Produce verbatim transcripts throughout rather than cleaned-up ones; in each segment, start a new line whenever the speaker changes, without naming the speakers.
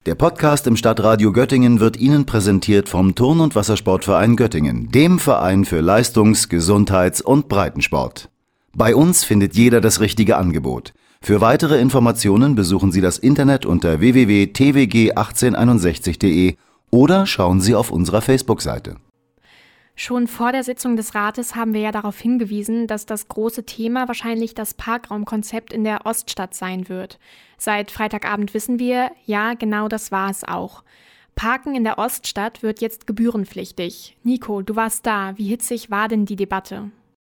Der Podcast im Stadtradio Göttingen wird Ihnen präsentiert vom Turn- und Wassersportverein Göttingen, dem Verein für Leistungs-, Gesundheits- und Breitensport. Bei uns findet jeder das richtige Angebot. Für weitere Informationen besuchen Sie das Internet unter w w w punkt t w g achtzehn einundsechzig punkt d e oder schauen Sie auf unserer Facebook-Seite.
Schon vor der Sitzung des Rates haben wir ja darauf hingewiesen, dass das große Thema wahrscheinlich das Parkraumkonzept in der Oststadt sein wird. Seit Freitagabend wissen wir, ja, genau das war es auch. Parken in der Oststadt wird jetzt gebührenpflichtig. Nico, du warst da. Wie hitzig war denn die Debatte?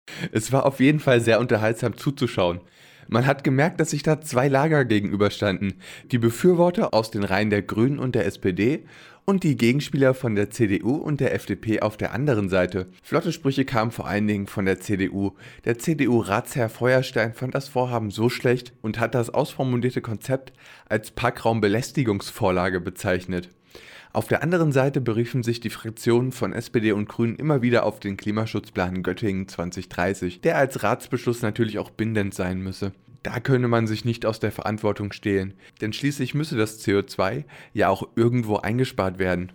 Es war auf jeden Fall sehr unterhaltsam zuzuschauen. Man hat gemerkt, dass sich da zwei Lager gegenüberstanden. Die Befürworter aus den Reihen der Grünen und der S P D und die Gegenspieler von der C D U und der F D P auf der anderen Seite. Flotte Sprüche kamen vor allen Dingen von der C D U. Der C D U-Ratsherr Feuerstein fand das Vorhaben so schlecht und hat das ausformulierte Konzept als Parkraumbelästigungsvorlage bezeichnet. Auf der anderen Seite beriefen sich die Fraktionen von S P D und Grünen immer wieder auf den Klimaschutzplan Göttingen zwanzig dreißig, der als Ratsbeschluss natürlich auch bindend sein müsse. Da könne man sich nicht aus der Verantwortung stehlen, denn schließlich müsse das C O zwei ja auch irgendwo eingespart werden.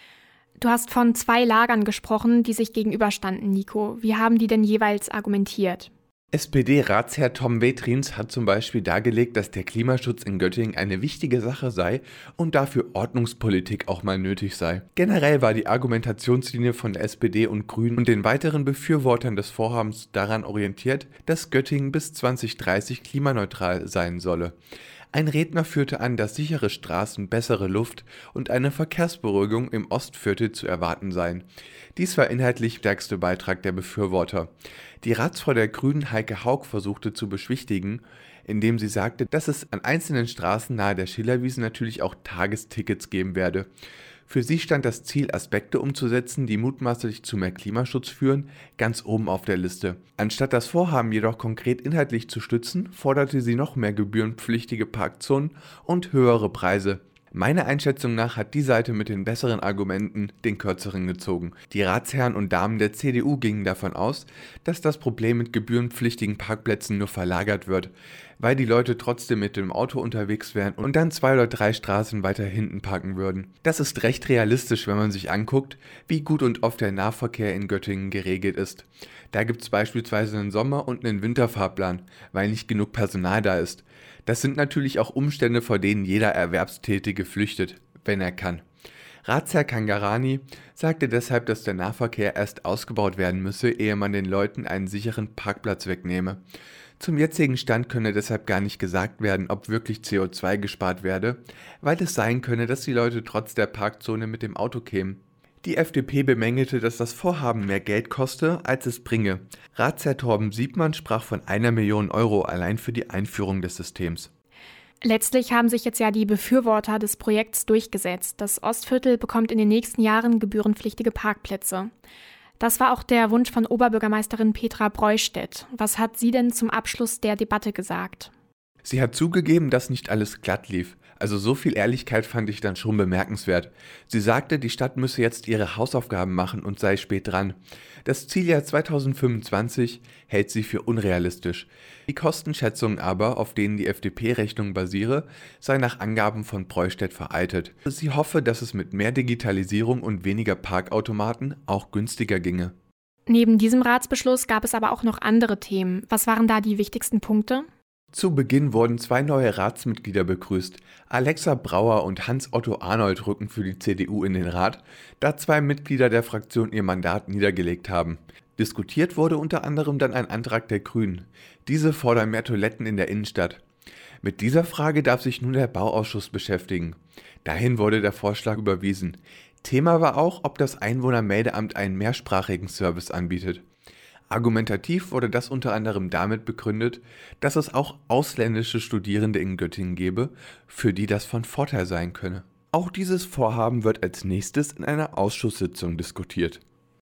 Du hast von zwei Lagern gesprochen, die sich gegenüberstanden, Nico. Wie haben die denn jeweils argumentiert?
S P D-Ratsherr Tom Wetrins hat zum Beispiel dargelegt, dass der Klimaschutz in Göttingen eine wichtige Sache sei und dafür Ordnungspolitik auch mal nötig sei. Generell war die Argumentationslinie von der S P D und Grünen und den weiteren Befürwortern des Vorhabens daran orientiert, dass Göttingen bis zwanzig dreißig klimaneutral sein solle. Ein Redner führte an, dass sichere Straßen, bessere Luft und eine Verkehrsberuhigung im Ostviertel zu erwarten seien. Dies war inhaltlich der stärkste Beitrag der Befürworter. Die Ratsfrau der Grünen Heike Haug versuchte zu beschwichtigen, indem sie sagte, dass es an einzelnen Straßen nahe der Schillerwiese natürlich auch Tagestickets geben werde. Für sie stand das Ziel, Aspekte umzusetzen, die mutmaßlich zu mehr Klimaschutz führen, ganz oben auf der Liste. Anstatt das Vorhaben jedoch konkret inhaltlich zu stützen, forderte sie noch mehr gebührenpflichtige Parkzonen und höhere Preise. Meiner Einschätzung nach hat die Seite mit den besseren Argumenten den kürzeren gezogen. Die Ratsherren und Damen der C D U gingen davon aus, dass das Problem mit gebührenpflichtigen Parkplätzen nur verlagert wird, weil die Leute trotzdem mit dem Auto unterwegs wären und dann zwei oder drei Straßen weiter hinten parken würden. Das ist recht realistisch, wenn man sich anguckt, wie gut und oft der Nahverkehr in Göttingen geregelt ist. Da gibt es beispielsweise einen Sommer- und einen Winterfahrplan, weil nicht genug Personal da ist. Das sind natürlich auch Umstände, vor denen jeder Erwerbstätige flüchtet, wenn er kann. Ratsherr Kangarani sagte deshalb, dass der Nahverkehr erst ausgebaut werden müsse, ehe man den Leuten einen sicheren Parkplatz wegnehme. Zum jetzigen Stand könne deshalb gar nicht gesagt werden, ob wirklich C O zwei gespart werde, weil es sein könne, dass die Leute trotz der Parkzone mit dem Auto kämen. Die F D P bemängelte, dass das Vorhaben mehr Geld koste, als es bringe. Ratsherr Torben Siebmann sprach von einer Million Euro allein für die Einführung des Systems.
Letztlich haben sich jetzt ja die Befürworter des Projekts durchgesetzt. Das Ostviertel bekommt in den nächsten Jahren gebührenpflichtige Parkplätze. Das war auch der Wunsch von Oberbürgermeisterin Petra Breustedt. Was hat sie denn zum Abschluss der Debatte gesagt?
Sie hat zugegeben, dass nicht alles glatt lief. Also so viel Ehrlichkeit fand ich dann schon bemerkenswert. Sie sagte, die Stadt müsse jetzt ihre Hausaufgaben machen und sei spät dran. Das Zieljahr zweitausendfünfundzwanzig hält sie für unrealistisch. Die Kostenschätzung aber, auf denen die F D P-Rechnung basiere, sei nach Angaben von Breustedt veraltet. Sie hoffe, dass es mit mehr Digitalisierung und weniger Parkautomaten auch günstiger ginge.
Neben diesem Ratsbeschluss gab es aber auch noch andere Themen. Was waren da die wichtigsten Punkte?
Zu Beginn wurden zwei neue Ratsmitglieder begrüßt. Alexa Brauer und Hans-Otto Arnold rücken für die C D U in den Rat, da zwei Mitglieder der Fraktion ihr Mandat niedergelegt haben. Diskutiert wurde unter anderem dann ein Antrag der Grünen. Diese fordern mehr Toiletten in der Innenstadt. Mit dieser Frage darf sich nun der Bauausschuss beschäftigen. Dahin wurde der Vorschlag überwiesen. Thema war auch, ob das Einwohnermeldeamt einen mehrsprachigen Service anbietet. Argumentativ wurde das unter anderem damit begründet, dass es auch ausländische Studierende in Göttingen gebe, für die das von Vorteil sein könne. Auch dieses Vorhaben wird als nächstes in einer Ausschusssitzung diskutiert.